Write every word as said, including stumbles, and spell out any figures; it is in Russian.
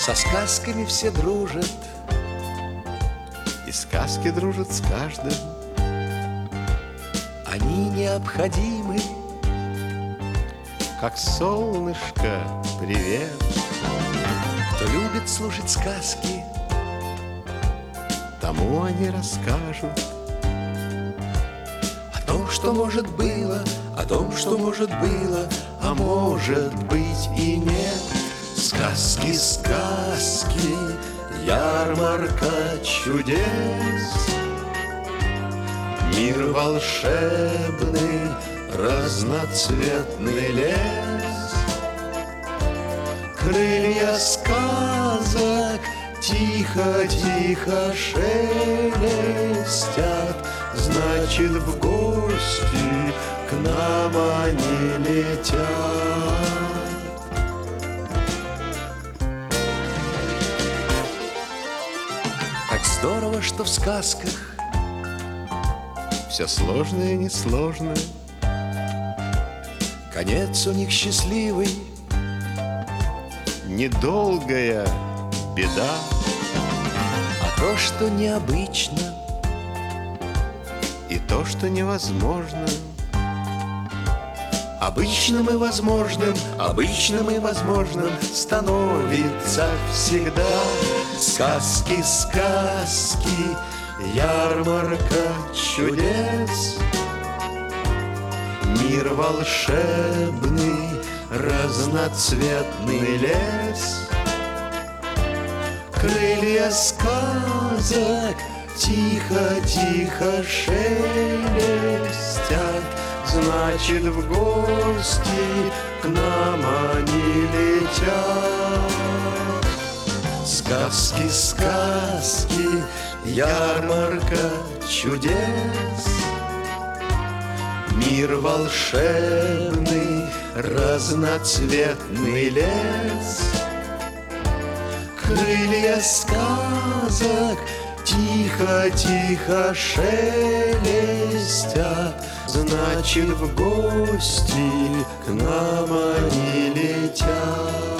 Со сказками все дружат, и сказки дружат с каждым. они необходимы. Как солнышко, привет. Кто любит слушать сказки, Тому они расскажут о том, что может было, о том, что может было, а может быть и нет. Сказки, сказки, ярмарка чудес, мир волшебный, разноцветный лес. Крылья сказок тихо-тихо шелестят, значит, в гости к нам они летят. Так здорово, что в сказках все сложное и несложное. конец у них счастливый, Недолгая беда. а то, что необычно, И то, что невозможно, обычным и возможным, обычным и возможным становится всегда. Сказки, сказки, ярмарка чудес, мир волшебный, разноцветный лес. Крылья сказок тихо-тихо шелестят, значит, в гости к нам они летят. Сказки, сказки, ярмарка чудес, мир волшебный, разноцветный лес. Крылья сказок тихо-тихо шелестят, значит, в гости к нам они летят.